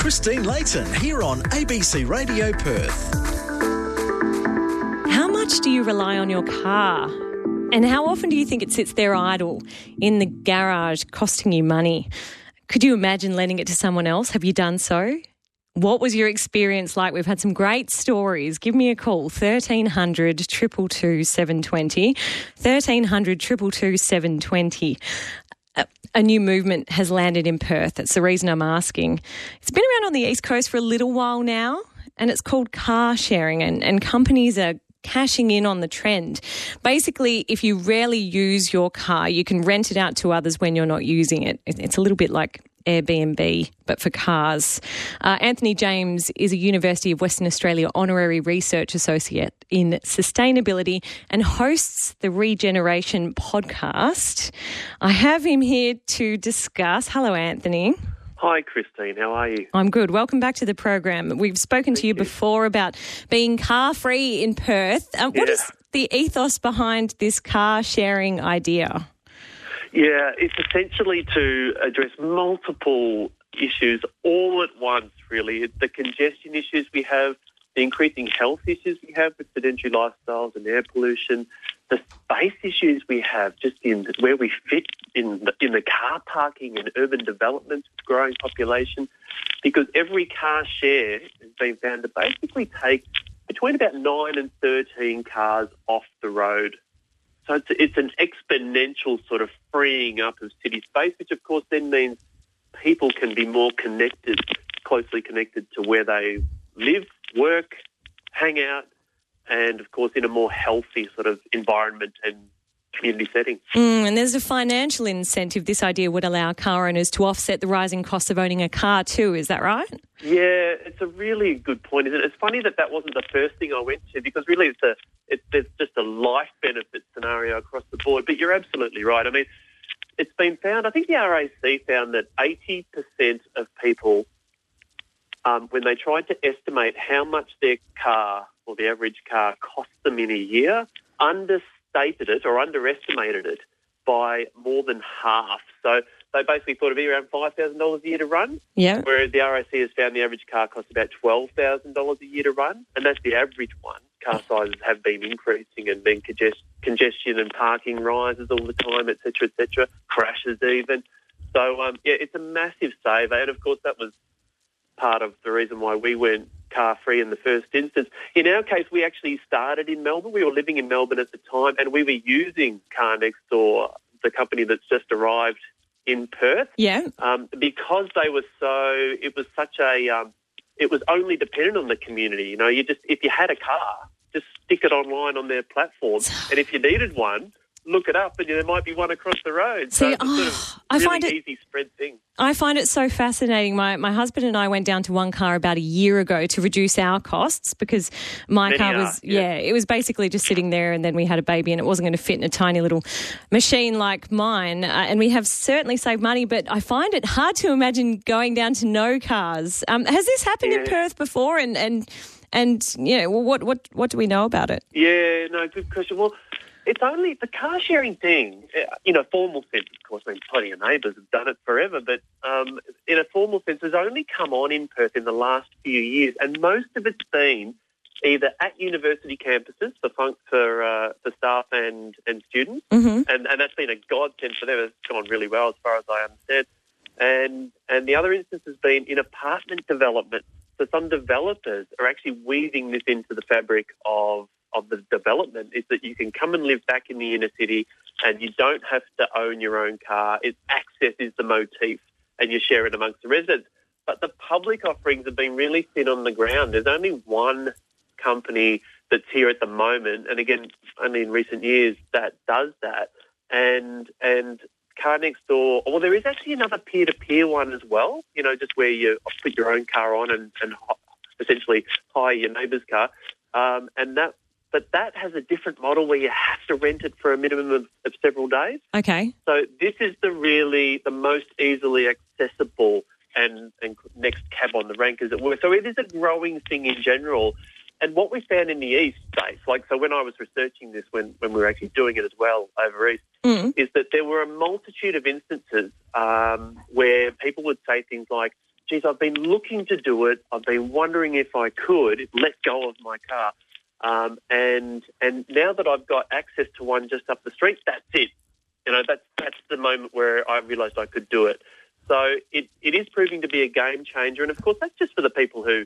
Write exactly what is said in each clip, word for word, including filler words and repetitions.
Christine Layton here on A B C Radio Perth. How much do you rely on your car? And how often do you think it sits there idle in the garage costing you money? Could you imagine lending it to someone else? Have you done so? What was your experience like? We've had some great stories. Give me a call, thirteen hundred, two two two, seven two zero, thirteen hundred, two two two, seven two zero. A new movement has landed in Perth. That's the reason I'm asking. It's been around on the East Coast for a little while now, and it's called car sharing, and, and companies are cashing in on the trend. Basically, if you rarely use your car, you can rent it out to others when you're not using it. It's a little bit like Airbnb, but for cars. Uh, Anthony James is a University of Western Australia Honorary Research Associate in Sustainability and hosts the Regeneration podcast. I have him here to discuss. Hello, Anthony. Hi, Christine. How are you? I'm good. Welcome back to the program. We've spoken Thank to you, you before about being car-free in Perth. Uh, yeah. What is the ethos behind this car-sharing idea? Yeah, it's essentially to address multiple issues all at once, really. It's the congestion issues we have, the increasing health issues we have with sedentary lifestyles and air pollution, the space issues we have just in where we fit in the, in the car parking and urban developments with growing population, because every car share has been found to basically take between about nine and thirteen cars off the road. So it's, it's an exponential sort of freeing up of city space, which of course then means people can be more connected, closely connected to where they live, work, hang out, and of course in a more healthy sort of environment and community setting. Mm, and there's a financial incentive. This idea would allow car owners to offset the rising cost of owning a car too. Is that right? Yeah, it's a really good point, isn't it? It's funny that that wasn't the first thing I went to, because really it's a it, there's just a life benefit scenario across the board. But you're absolutely right. I mean, it's been found, I think the R A C found that eighty percent of people, um, when they tried to estimate how much their car or the average car cost them in a year, understated it or underestimated it by more than half. So they basically thought it'd be around five thousand dollars a year to run, yeah. whereas the R A C has found the average car costs about twelve thousand dollars a year to run, and that's the average one. Car sizes have been increasing, and then congest- congestion and parking rises all the time, et cetera, et cetera, crashes even. So, um, yeah, it's a massive saver, and of course that was part of the reason why we went car-free in the first instance. In our case, we actually started in Melbourne. We were living in Melbourne at the time, and we were using Car Next Door, the company that's just arrived in Perth. Yeah. Um, because they were so, it was such a, um, it was only dependent on the community. You know, you just, if you had a car, just stick it online on their platform. And if you needed one, look it up and there might be one across the road. See, so it's a oh, sort of I really find it, easy spread thing. I find it so fascinating. My my husband and I went down to one car about a year ago to reduce our costs, because my Many car are, was, yeah. yeah, it was basically just sitting there, and then we had a baby and it wasn't going to fit in a tiny little machine like mine. Uh, and we have certainly saved money, but I find it hard to imagine going down to no cars. Um, has this happened Yeah. in Perth before? And, and, and you know, what, what, what do we know about it? Yeah, no, good question. Well, it's only the car sharing thing, in a formal sense, of course, I mean, plenty of neighbours have done it forever, but um, in a formal sense, has only come on in Perth in the last few years, and most of it's been either at university campuses for fun- for, uh, for staff and, and students, Mm-hmm. and, and that's been a godsend for them. It's gone really well as far as I understand. And, and the other instance has been in apartment development. So some developers are actually weaving this into the fabric of of the development, is that you can come and live back in the inner city and you don't have to own your own car. It's access is the motif and you share it amongst the residents. But the public offerings have been really thin on the ground. There's only one company that's here at the moment, and again, only in recent years, that does that. And and Car Next Door, well, there is actually another peer-to-peer one as well, you know, just where you put your own car on and, and essentially hire your neighbour's car. Um, and that But that has a different model where you have to rent it for a minimum of, of several days. Okay. So this is the really the most easily accessible and, and next cab on the rank, as it were. So it is a growing thing in general. And what we found in the East states, like so when I was researching this, when, when we were actually doing it as well over East, mm. is that there were a multitude of instances um, where people would say things like, geez, I've been looking to do it. I've been wondering if I could let go of my car. Um, and and now that I've got access to one just up the street, that's it. You know, that's that's the moment where I realised I could do it. So it, it is proving to be a game changer. And, of course, that's just for the people who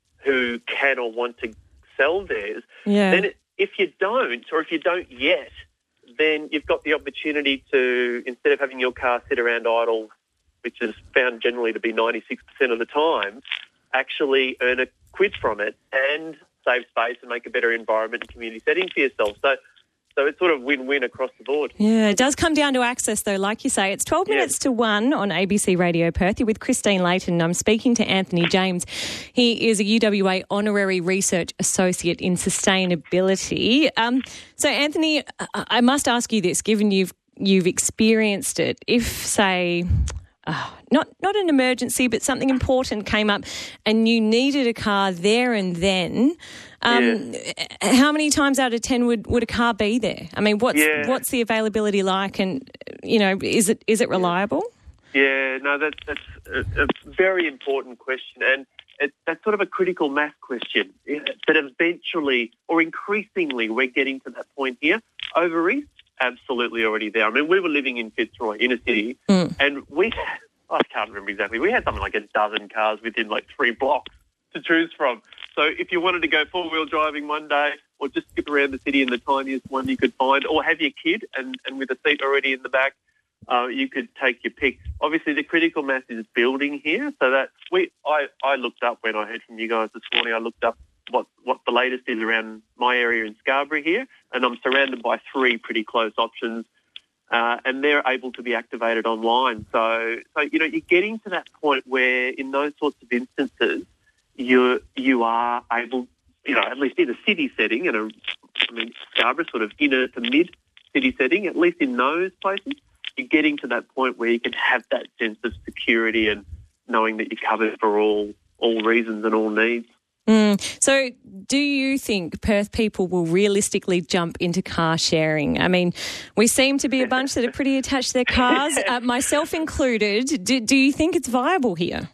who can or want to sell theirs. Yeah. Then it, if you don't, or if you don't yet, then you've got the opportunity to, instead of having your car sit around idle, which is found generally to be ninety-six percent of the time, actually earn a quid from it and save space and make a better environment and community setting for yourself. So so it's sort of win-win across the board. Yeah, it does come down to access, though, like you say. It's twelve minutes Yeah. to one on A B C Radio Perth. You're with Christine Layton. I'm speaking to Anthony James. He is a U W A Honorary Research Associate in Sustainability. Um, so, Anthony, I I must ask you this, given you've you've experienced it. If, say, uh, not not an emergency, but something important came up and you needed a car there and then, um, Yeah. how many times out of ten would, would a car be there? I mean, what's Yeah. what's the availability like, and you know, is it is it reliable? Yeah, no, that's, that's a, a very important question, and it, that's sort of a critical math question. But eventually, or increasingly, we're getting to that point here. Over East, absolutely already there. I mean, we were living in Fitzroy, inner city, Mm. and we had, I can't remember exactly, we had something like a dozen cars within like three blocks to choose from. So if you wanted to go four-wheel driving one day, or just skip around the city in the tiniest one you could find, or have your kid and, and with a seat already in the back, uh, you could take your pick. Obviously, the critical mass is building here, so that we I, I looked up when I heard from you guys this morning, I looked up what, what the latest is around my area in Scarborough here, and I'm surrounded by three pretty close options, uh, and they're able to be activated online. So, so, you know, you're getting to that point where in those sorts of instances, you you are able, you know, at least in a city setting, and a, I mean, Scarborough sort of inner to mid-city setting, at least in those places, you're getting to that point where you can have that sense of security and knowing that you're covered for all all reasons and all needs. Mm. So do you think Perth people will realistically jump into car sharing? I mean, we seem to be a bunch that are pretty attached to their cars, uh, myself included. Do, do you think it's viable here?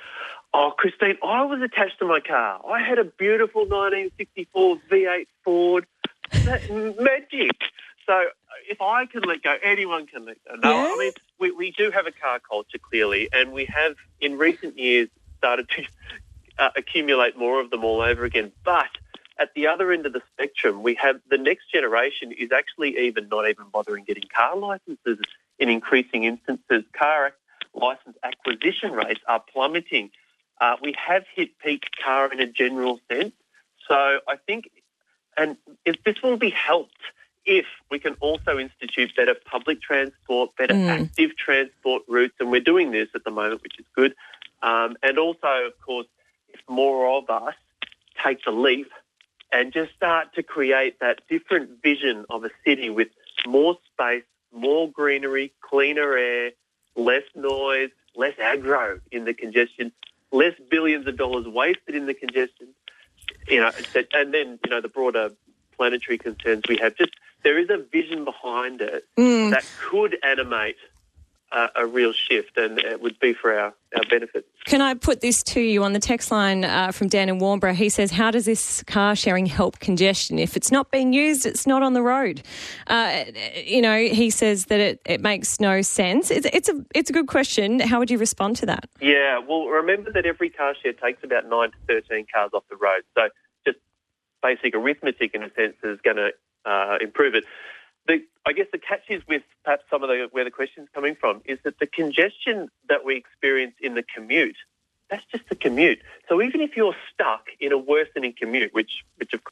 Oh, Christine, I was attached to my car. I had a beautiful nineteen sixty-four V eight Ford. That magic. So if I can let go, anyone can let go. No, Yeah. I mean, we, we do have a car culture, clearly, and we have, in recent years, started to uh, accumulate more of them all over again. But at the other end of the spectrum, we have the next generation is actually even not even bothering getting car licenses in increasing instances. Car license acquisition rates are plummeting. Uh, we have hit peak car in a general sense. So I think, and if this will be helped if we can also institute better public transport, better Mm. active transport routes, and we're doing this at the moment, which is good. Um, and also, of course, if more of us take the leap and just start to create that different vision of a city with more space, more greenery, cleaner air, less noise, less aggro in the congestion, less billions of dollars wasted in the congestion, you know, and then, you know, the broader planetary concerns we have. Just there is a vision behind it Mm. that could animate uh, a real shift, and it would be for our, our benefit. Can I put this to you on the text line uh, from Dan in Warnbro? He says, how does this car sharing help congestion? If it's not being used, it's not on the road. Uh, you know, he says that it, it makes no sense. It's, it's, a, it's a good question. How would you respond to that? Yeah, well, remember that every car share takes about nine to thirteen cars off the road. So just basic arithmetic, in a sense, is going to uh, improve it. The, I guess the catch is with perhaps some of the where the question's coming from is that the congestion that we experience in the commute, that's just the commute. So even if you're stuck in a worsening commute, which which of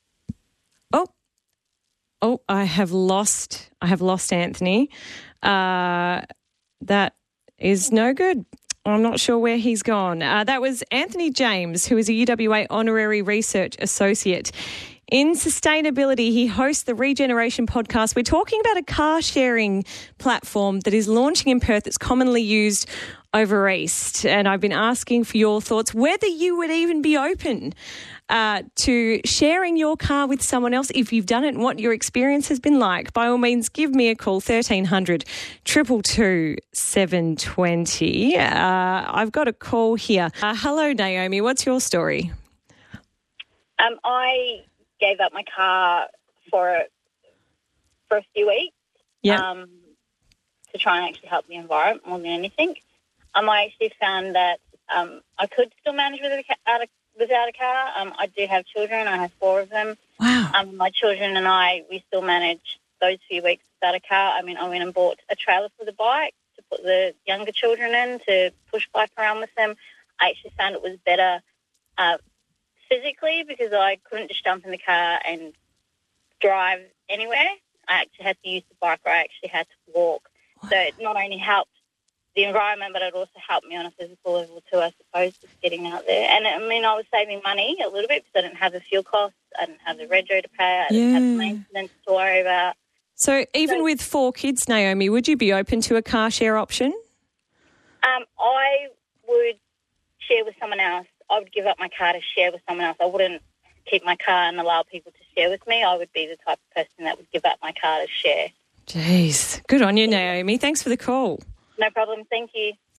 Oh, oh, I have lost. I have lost Anthony. Uh, that is no good. I'm not sure where he's gone. Uh, that was Anthony James, who is a U W A Honorary Research Associate in Sustainability. He hosts the Regeneration podcast. We're talking about a car sharing platform that is launching in Perth. It's commonly used over east, and I've been asking for your thoughts whether you would even be open uh, to sharing your car with someone else if you've done it and what your experience has been like. By all means, give me a call, thirteen hundred, two two two, seven two zero. Uh, I've got a call here. Uh, hello, Naomi. What's your story? Um, I gave up my car for for a few weeks Yeah. um, to try and actually help the environment more than anything. Um, I actually found that um, I could still manage without a, without a car. Um, I do have children. I have four of them. Wow. Um, my children and I, we still manage those few weeks without a car. I mean, I went and bought a trailer for the bike to put the younger children in, to push bike around with them. I actually found it was better uh, physically because I couldn't just jump in the car and drive anywhere. I actually had to use the bike, or I actually had to walk. So it not only helped the environment, but it also helped me on a physical level too, I suppose, just getting out there. And I mean, I was saving money a little bit because I didn't have the fuel costs, I didn't have the rego to pay, I didn't Yeah. have the maintenance to worry about. So even So- with four kids, Naomi, would you be open to a car share option? Um, I would share with someone else. I would give up my car to share with someone else. I wouldn't keep my car and allow people to share with me. I would be the type of person that would give up my car to share. Jeez. Good on you, Naomi. Thanks for the call. No problem. Thank you.